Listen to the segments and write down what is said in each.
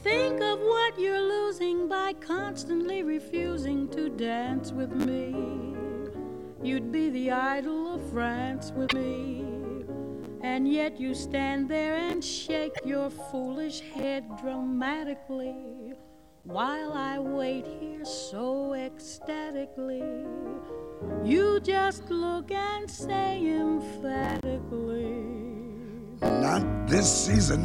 Think of what you're losing by constantly refusing to dance with me. You'd be the idol of France with me, and yet you stand there and shake your foolish head dramatically while I wait here so ecstatically. You just look and say emphatically, not this season.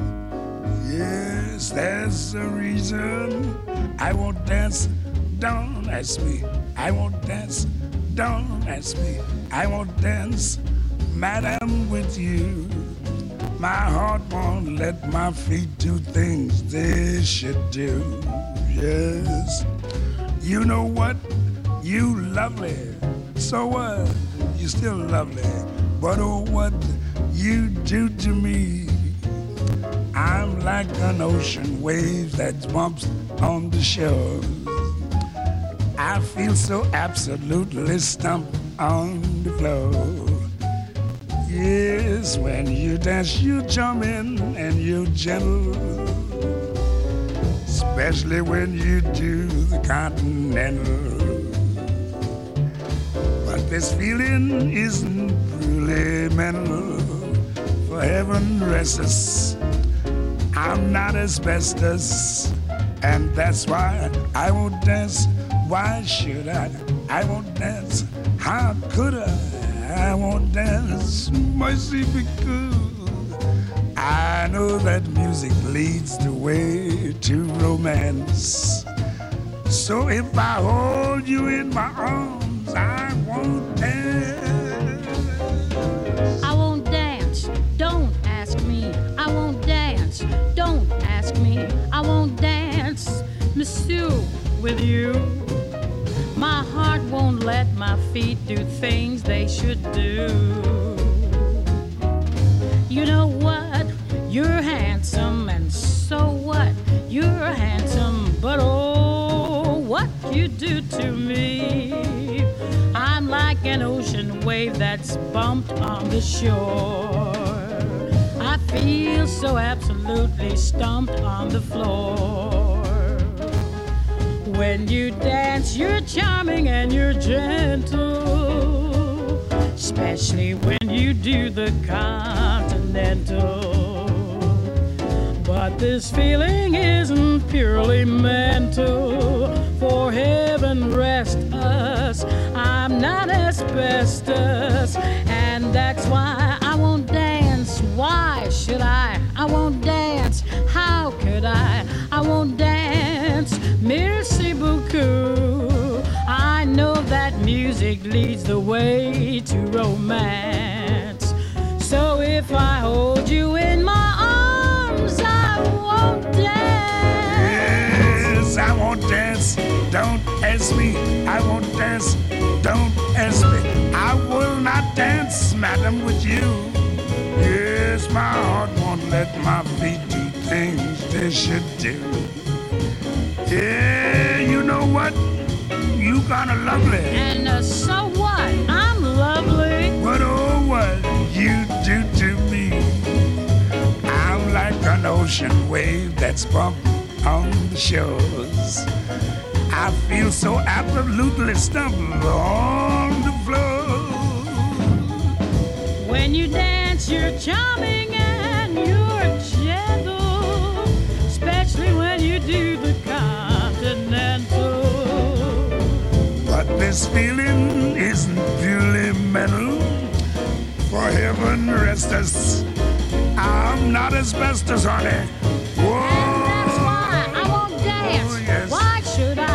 Yes, there's a reason I won't dance. Don't ask me. I won't dance. Don't ask me. I won't dance, madam, with you. My heart won't let my feet do things they should do. Yes, you know what? You lovely. So what? You still lovely. But oh, what you do to me. I'm like an ocean wave that bumps on the shore. I feel so absolutely stumped on the floor. Yes, when you dance, you're charming and you're gentle, especially when you do the continental. But this feeling isn't truly mental. For heaven rest us, I'm not asbestos, and that's why I won't dance. Why should I? I won't dance. How could I? I won't dance. Mercy, because I know that music leads the way to romance. So if I hold you in my arms, I won't dance. I won't dance. Don't ask me. I won't dance. Don't ask me. I won't dance, monsieur, with you. My heart won't let my feet do things they should do. You know what? You're handsome, and so what? You're handsome, but oh, what you do to me. I'm like an ocean wave that's bumped on the shore. I feel so absolutely stumped on the floor. When you dance, you're charming and you're gentle, especially when you do the continental. But this feeling isn't purely mental. For heaven rest us, I'm not asbestos, and that's why I won't dance. Why should I? I won't dance. How could I? I won't dance. Merci beaucoup. I know that music leads the way to romance. So if I hold you in my arms, I won't dance. Yes, I won't dance. Don't ask me. I won't dance. Don't ask me. I will not dance, madam, with you. Yes, my heart won't let my feet do things they should do. Yeah, you know what? You kinda lovely. And so what? I'm lovely. But oh, what you do to me. I'm like an ocean wave that's bumped on the shores. I feel so absolutely stumped on the floor. When you dance, you're charming and you're gentle, especially when you do the continental. But this feeling isn't purely mental. For heaven rest us, I'm not asbestos, honey. Whoa. And that's why I won't dance. Oh, yes. Why should I?